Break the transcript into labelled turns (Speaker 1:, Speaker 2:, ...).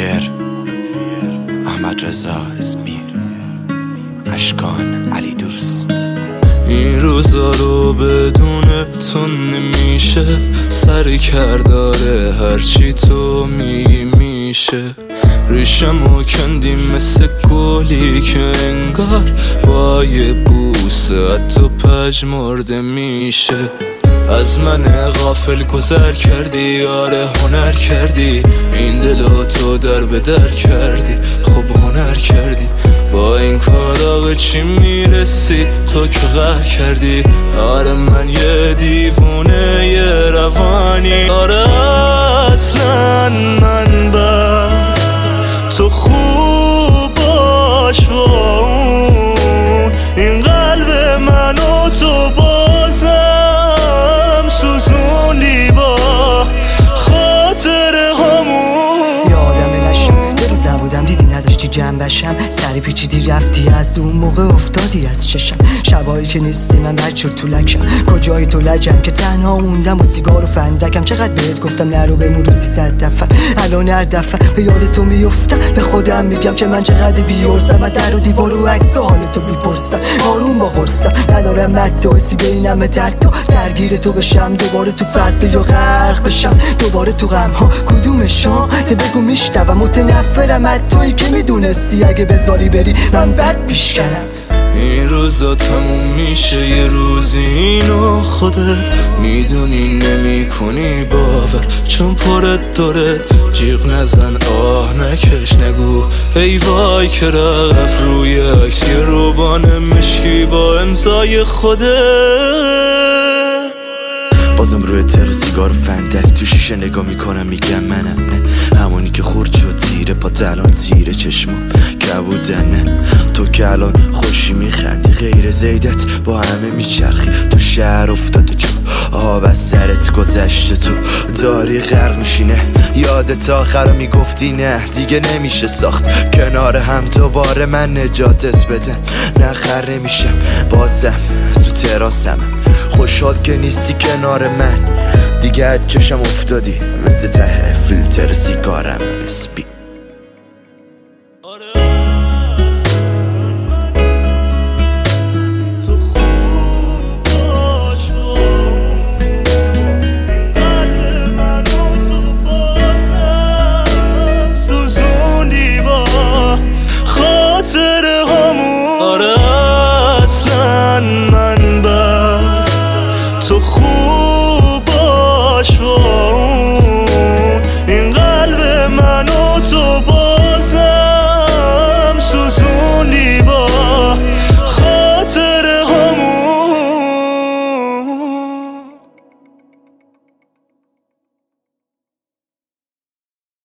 Speaker 1: تریر احمد رضا اسبیر اشکان علی دوست.
Speaker 2: این روزا رو بدون تو نمیشه، سر کرداره هرچی تو میگی میشه. ریشمو کندی مثل گلی که انگار با یه بوسه تو پژمرده میشه. از من غافل گذر کردی، آره هنر کردی، این دلو تو در به در کردی، خب هنر کردی. با این کارا به چی میرسی تو که غر کردی؟ آره من یه دیوونه یه روانی، آره اصلا من بر تو خوب باش و اون این قلب من و تو بازم سوزوندی با خاطر همون.
Speaker 3: یادم نشم یه روز نبودم دیدی نداشتی جنبشم، سری پیچیدی رفتی از اون موقع افتادی از چشم. شبایی که نیستی من بچور تو لکم، کجایی تو لجم که تنها موندم و سیگار و فندکم. چقدر بهت گفتم نرو بمون روزی 100 دفعه، الان هر دفعه به یاد تو میفتم به خودم میگم که من چقدر بیورزم. من در و دیوار و عکس و حال تو میپرسم، آروم با قرصم ندارم مدعاسی بینم درد تو، درگیر تو بشم دوباره تو فرد یا غرق بشم دوباره تو غم ها. کدومشان ده بگو میشنوم، متنفرم از تویی که میدونستی اگه بذاری بری من بد پیش کنم.
Speaker 2: این روزا تموم میشه یه روزی، اینو خودت میدونی نمی کنی باور، چون پرت داره جیغ نزن آه نکش نگو ای وای که رفت روی عکس یه روبان مشکی با امضای خودت.
Speaker 1: بازم روی تر سیگار و فندک تو شیشه نگاه میکنم میگم منم نه، همونی که خورد شد زیر پات الان زیر چشمم کبودن. نه تو که الان خوشی میخندی غیر زیدت با همه میچرخی، تو شهر افتاده جو آب از سرت گذشته، تو داری غرق میشینه. یادت آخر میگفتی نه دیگه نمیشه ساخت کنار هم دوباره من نجاتت بدم. نخره میشم بازم تو تراسم، خوشحال که نیستی کنار من دیگه، از چشم افتادی مثل ته فیلتر سیگارم اسبی.